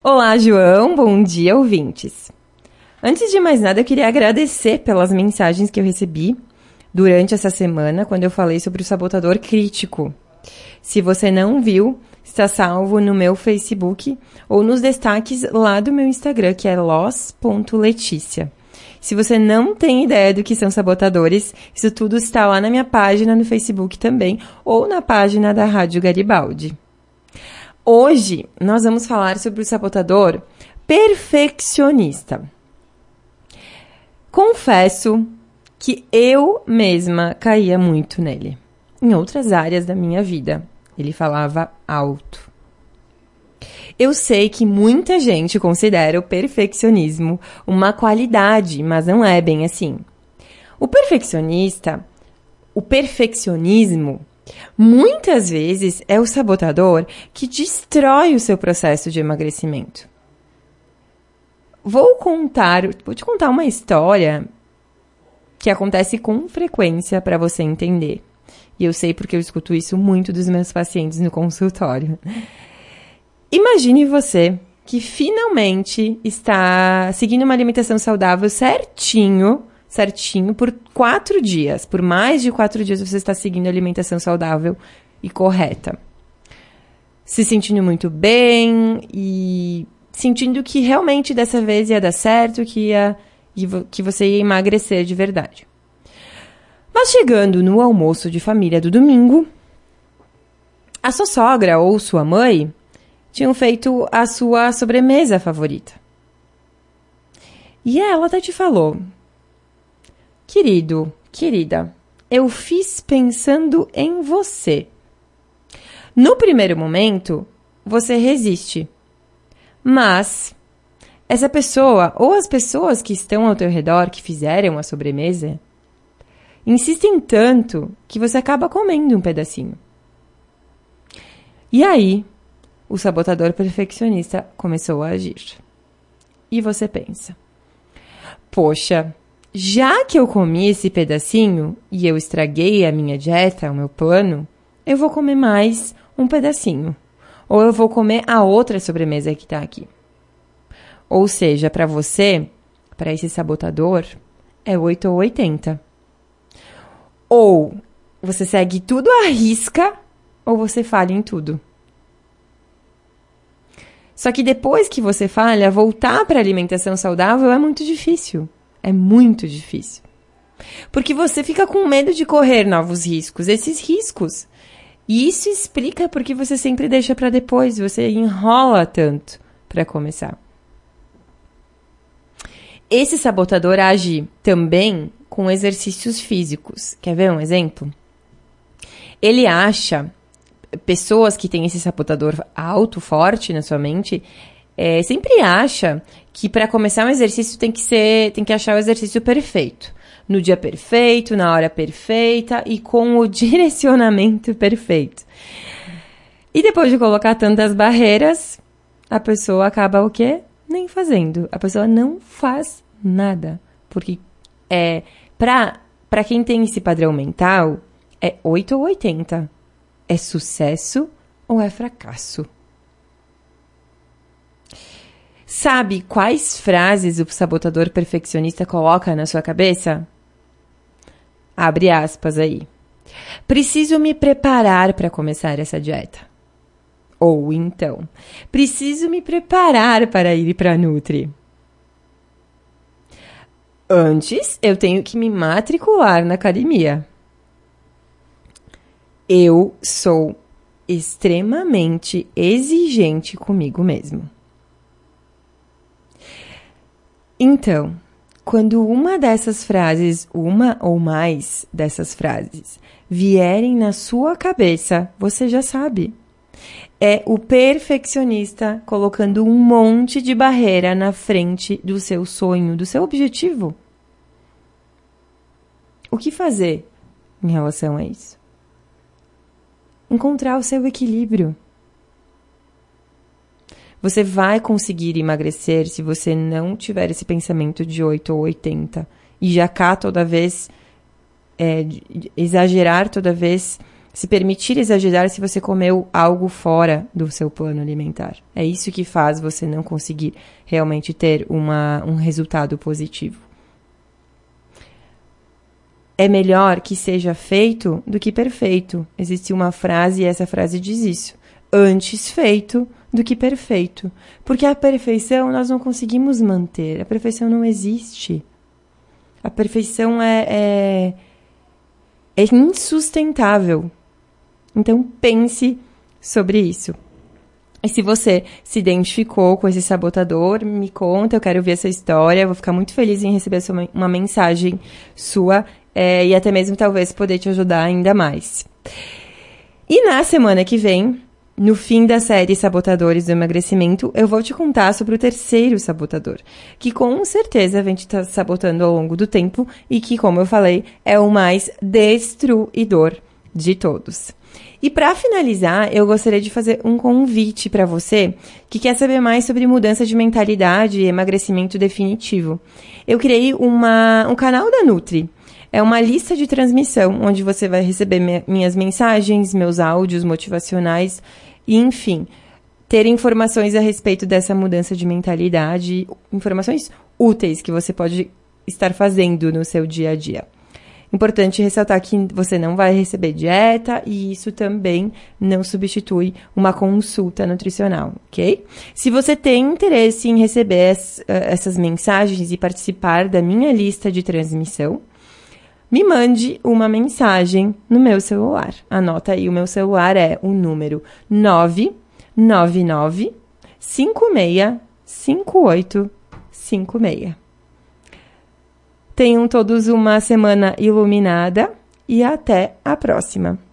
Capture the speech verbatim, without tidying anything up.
Olá, João. Bom dia, ouvintes. Antes de mais nada, eu queria agradecer pelas mensagens que eu recebi durante essa semana, quando eu falei sobre o sabotador crítico. Se você não viu, está salvo no meu Facebook ou nos destaques lá do meu Instagram, que é los ponto leticia. Se você não tem ideia do que são sabotadores, isso tudo está lá na minha página no Facebook também, ou na página da Rádio Garibaldi. Hoje, nós vamos falar sobre o sabotador perfeccionista. Confesso que eu mesma caía muito nele. Em outras áreas da minha vida, ele falava alto. Eu sei que muita gente considera o perfeccionismo uma qualidade, mas não é bem assim. O perfeccionista, o perfeccionismo, muitas vezes é o sabotador que destrói o seu processo de emagrecimento. Vou contar, vou te contar uma história que acontece com frequência para você entender. E eu sei porque eu escuto isso muito dos meus pacientes no consultório. Imagine você que finalmente está seguindo uma alimentação saudável certinho, certinho por quatro dias. Por mais de quatro dias você está seguindo a alimentação saudável e correta. Se sentindo muito bem e sentindo que realmente dessa vez ia dar certo, que, ia, que você ia emagrecer de verdade. Mas chegando no almoço de família do domingo, a sua sogra ou sua mãe tinham feito a sua sobremesa favorita. E ela até te falou: querido, querida, eu fiz pensando em você. No primeiro momento, você resiste. Mas essa pessoa, ou as pessoas que estão ao teu redor, que fizeram a sobremesa, insistem tanto que você acaba comendo um pedacinho. E aí, o sabotador perfeccionista começou a agir. E você pensa: poxa, já que eu comi esse pedacinho e eu estraguei a minha dieta, o meu plano, eu vou comer mais um pedacinho. Ou eu vou comer a outra sobremesa que está aqui. Ou seja, para você, para esse sabotador, é oito ou oitenta. Ou você segue tudo à risca, ou você falha em tudo. Só que depois que você falha, voltar para a alimentação saudável é muito difícil. É muito difícil. Porque você fica com medo de correr novos riscos. Esses riscos. E isso explica porque você sempre deixa para depois. Você enrola tanto para começar. Esse sabotador age também com exercícios físicos. Quer ver um exemplo? Ele acha... Pessoas que têm esse sabotador alto, forte na sua mente, é, sempre acha que para começar um exercício tem que ser, tem que achar o exercício perfeito. No dia perfeito, na hora perfeita e com o direcionamento perfeito. E depois de colocar tantas barreiras, a pessoa acaba o quê? Nem fazendo. A pessoa não faz nada. Porque é, para para quem tem esse padrão mental, é oito ou oitenta. É sucesso ou é fracasso? Sabe quais frases o sabotador perfeccionista coloca na sua cabeça? Abre aspas aí. Preciso me preparar para começar essa dieta. Ou então, preciso me preparar para ir para a Nutri. Antes, eu tenho que me matricular na academia. Eu sou extremamente exigente comigo mesmo. Então, quando uma dessas frases, uma ou mais dessas frases, vierem na sua cabeça, você já sabe. É o perfeccionista colocando um monte de barreira na frente do seu sonho, do seu objetivo. O que fazer em relação a isso? Encontrar o seu equilíbrio. Você vai conseguir emagrecer se você não tiver esse pensamento de oito ou oitenta. E jacar toda vez, é, exagerar toda vez Se permitir exagerar se você comeu algo fora do seu plano alimentar. É isso que faz você não conseguir realmente ter uma, um resultado positivo. É melhor que seja feito do que perfeito. Existe uma frase e essa frase diz isso. Antes feito do que perfeito. Porque a perfeição nós não conseguimos manter. A perfeição não existe. A perfeição é, é, é insustentável. Então, pense sobre isso. E se você se identificou com esse sabotador, me conta, eu quero ouvir essa história. Eu vou ficar muito feliz em receber uma mensagem sua é, e até mesmo talvez poder te ajudar ainda mais. E na semana que vem, no fim da série Sabotadores do Emagrecimento, eu vou te contar sobre o terceiro sabotador, que com certeza vem te tá sabotando ao longo do tempo e que, como eu falei, é o mais destruidor de todos. E para finalizar, eu gostaria de fazer um convite para você que quer saber mais sobre mudança de mentalidade e emagrecimento definitivo. Eu criei uma, um canal da Nutri. É uma lista de transmissão onde você vai receber me, minhas mensagens, meus áudios motivacionais e, enfim, ter informações a respeito dessa mudança de mentalidade, informações úteis que você pode estar fazendo no seu dia a dia. Importante ressaltar que você não vai receber dieta e isso também não substitui uma consulta nutricional, ok? Se você tem interesse em receber essas mensagens e participar da minha lista de transmissão, me mande uma mensagem no meu celular. Anota aí, o meu celular é o número nove nove nove, cinco seis, cinco oito cinco seis. Tenham todos uma semana iluminada e até a próxima!